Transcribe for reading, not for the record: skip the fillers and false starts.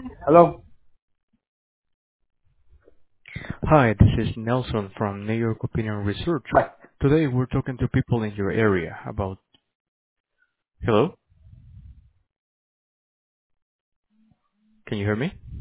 Hello? Hi, this is Nelson from New York Opinion Research. Bye. Today we're talking to people in your area about. Hello? Can you hear me?